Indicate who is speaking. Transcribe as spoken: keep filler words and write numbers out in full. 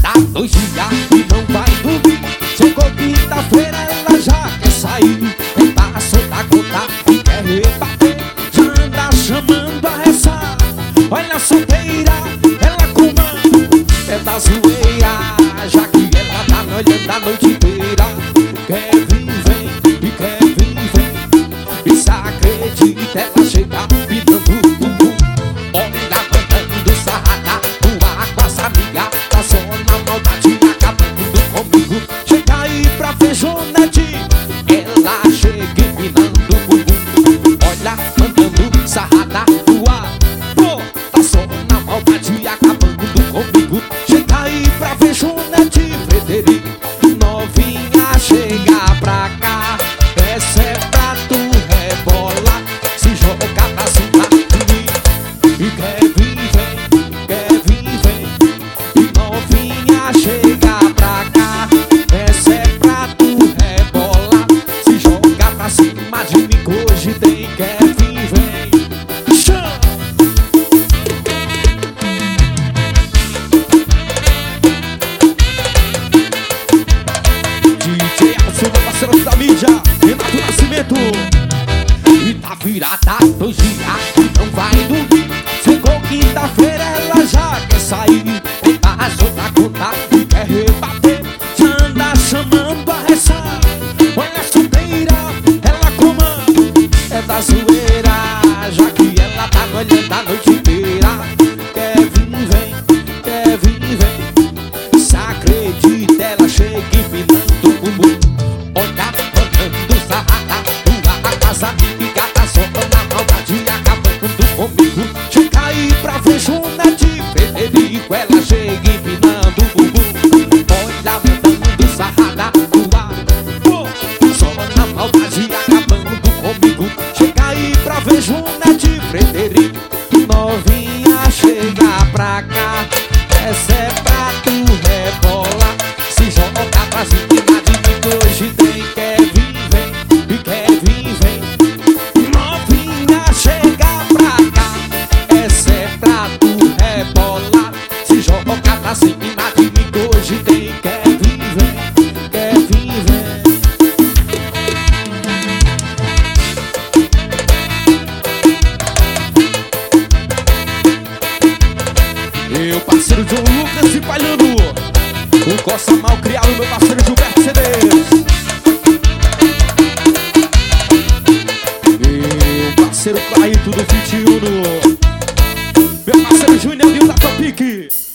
Speaker 1: tá dois dias e não vai dormir. Chegou quinta-feira, ela já quer sair. Quem passou da conta e quer rebater, já anda chamando a rezar. Olha a solteira, ela comanda, é da zoeira, já que ela tá me olhando a noite inteira. Quer vir, vem, e quer vir, vem, e se acredita, ela chega pinando o bumbum. Olha, mandando sarrada, voar com as amigas, tá só na maldade, acabando comigo. Chega aí pra ver Jonete, ela chega empinando o bumbum. Olha, mandando sarrada, voar, pô, tá só na maldade, acabando comigo. Chega aí pra ver Jonete, Frederico, novinha, chega pra cá. Essa é pra tu rebolar, se jogar pra cima de mim. E quer vir, vem, quer vir, vem, e novinha, chega pra cá. Essa é pra tu rebolar, se jogar pra cima de mim, que hoje tem. Quer vir, vem, chama. D J Alcio, meu parceiro da mídia, Renato Nascimento. E tá virada dois dias e não vai dormir. Chegou quinta-feira, ela já quer sair. Quem passou da conta e quer rebater, já anda chamando a rezar. Olha a solteira, ela comanda, é da zoeira, já que ela tá me olhando a noite inteira. Quer vir, vem, quer vir, vem, se acredita, ela chega empinando o bumbum. Olha, mandando sarrada, voar com as amigas, tá só na maldade, acabando comigo. Chega aí pra ver Jonete, Frederico, ela chega empinando o bumbum. Olha, mandando sarrada, voar, pô, só na maldade, acabando comigo. Chega aí pra ver Jonete, Frederico, novinha, chega pra cá. Essa é pra tu rebolar, se jogar pra cima de mim, que hoje tem. Quer vir, vem, e quer vir, vem, novinha, chega pra cá. Essa é pra tu rebolar, se jogar pra cima de mim, que hoje tem. Quer vir, vem, quer vir, vem. Meu parceiro John Lucas e Palhano, o Costa Mal Criado, meu parceiro Gilberto Cedes. Meu parceiro Claito do vinte e um, meu parceiro Júnior Nil da Topic.